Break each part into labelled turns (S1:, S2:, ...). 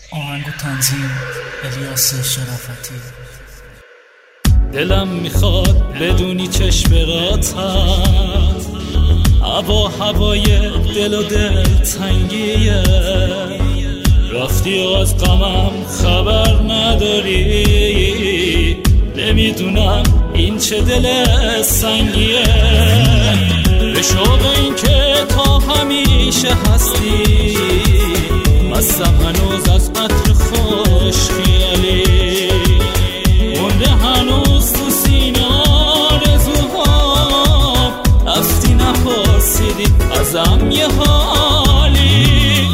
S1: آهنگ و تنظیم الیاس شرافتی.
S2: دلم میخواد بدونی چشمراتم هوای دل و دل تنگیه، رفتی و از غمم خبر نداری، نمیدونم این چه دل سنگیه. به شوق این که تا همیشه هستی، مستم هنوز از عطر خوش خیالی، مونده هنوز تو سینه آرزوهام، رفتی نپرسیدی ازم یه حالی.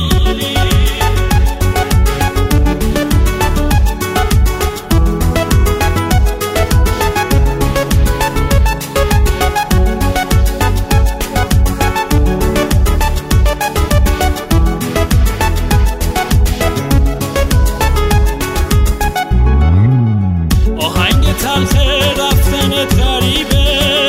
S2: تلخ رفتنت غریبه،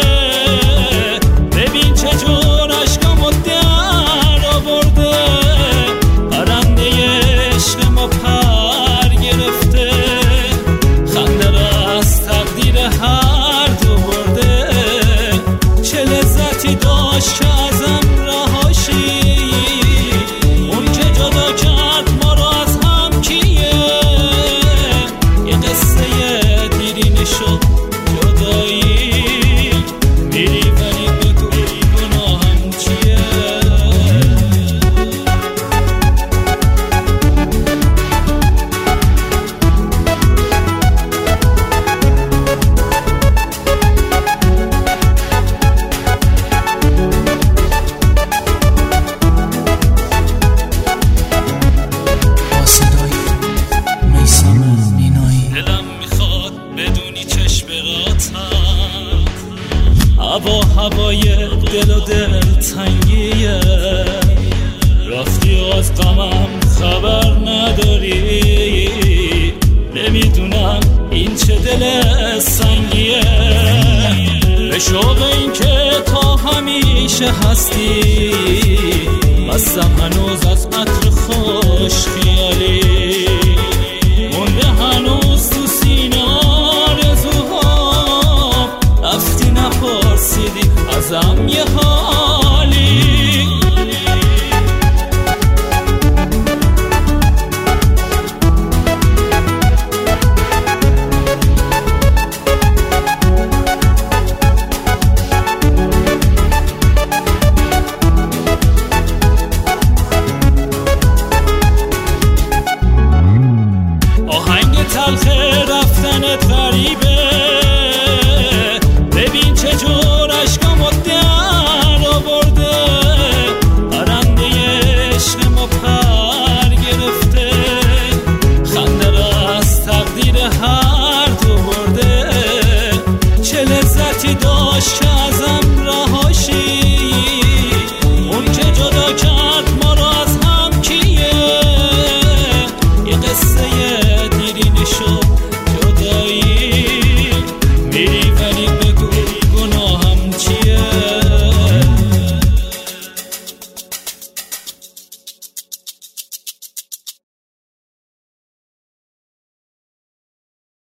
S2: ببین چجور عشقمو در آورده، پرنده عشق ما پر گرفته، خنده را از تقدیر هر دو برده، چه لذتی داشت که ازم رهاشی، اون که جدا کرد ما رو از هم کیه، یه قصه شد جدایی، میری ولی بدونی گناهم چیه.
S1: با صدای میثم مینایی.
S2: دلم میخواد بدونی چشمراتم هوای دل و دل تنگیه، رفتی و از غمم خبر نداری، نمیدونم این چه دل سنگیه. به شوق این که تا همیشه هستی، مستم هنوز از عطر خوش خیالی،